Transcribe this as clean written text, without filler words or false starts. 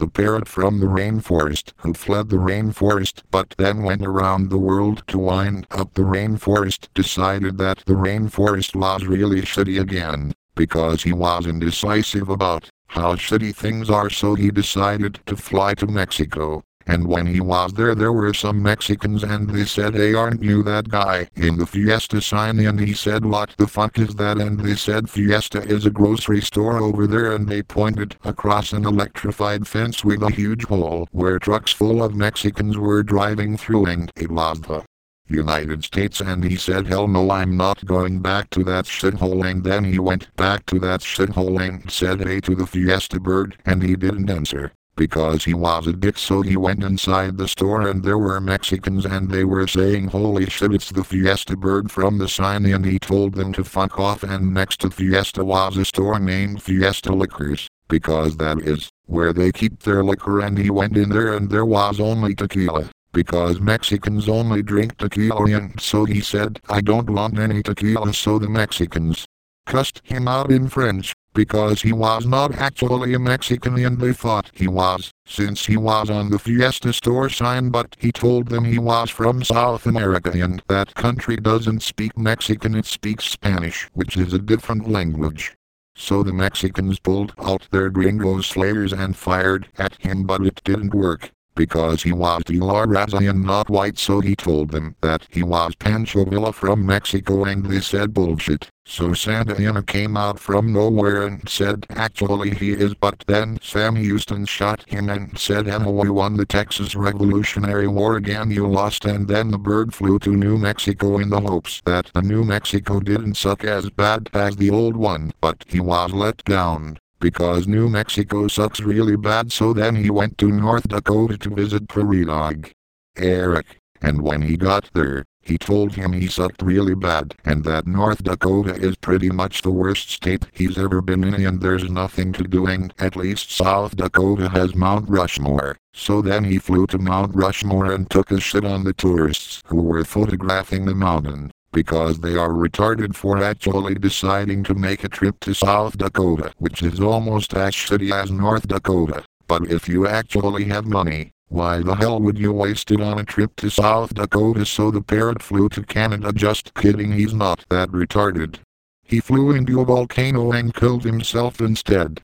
the parrot from the rainforest who fled the rainforest but then went around the world to wind up the rainforest, decided that the rainforest was really shitty again, because he was indecisive about how shitty things are, so he decided to fly to Mexico. And when he was there were some Mexicans and they said, "Hey, aren't you that guy in the Fiesta sign?" And he said, "What the fuck is that?" And they said, "Fiesta is a grocery store over there." And they pointed across an electrified fence with a huge hole where trucks full of Mexicans were driving through, and it was the United States. And he said, "Hell no, I'm not going back to that shithole." And then he went back to that shithole and said hey to the Fiesta bird, and he didn't answer, because he was a dick. So he went inside the store and there were Mexicans and they were saying, "Holy shit, it's the Fiesta bird from the sign." And he told them to fuck off, and next to Fiesta was a store named Fiesta Liquors, because that is where they keep their liquor. And he went in there and there was only tequila, because Mexicans only drink tequila. And so he said, "I don't want any tequila." So the Mexicans cussed him out in French, because he was not actually a Mexican and they thought he was, since he was on the Fiesta store sign. But he told them he was from South America and that country doesn't speak Mexican, it speaks Spanish, which is a different language. So the Mexicans pulled out their gringo slayers and fired at him, but it didn't work, because he was de la Raza and not white. So he told them that he was Pancho Villa from Mexico, and they said bullshit. So Santa Anna came out from nowhere and said actually he is, but then Sam Houston shot him and said, "Emma, we won the Texas Revolutionary War again, you lost." And then the bird flew to New Mexico in the hopes that the New Mexico didn't suck as bad as the old one, but he was let down, because New Mexico sucks really bad. So then he went to North Dakota to visit Prairie Dog Eric, and when he got there, he told him he sucked really bad and that North Dakota is pretty much the worst state he's ever been in and there's nothing to do, and at least South Dakota has Mount Rushmore. So then he flew to Mount Rushmore and took a shit on the tourists who were photographing the mountain, because they are retarded for actually deciding to make a trip to South Dakota, which is almost as shitty as North Dakota. But if you actually have money, why the hell would you waste it on a trip to South Dakota? So the parrot flew to Canada. Just kidding, he's not that retarded. He flew into a volcano and killed himself instead.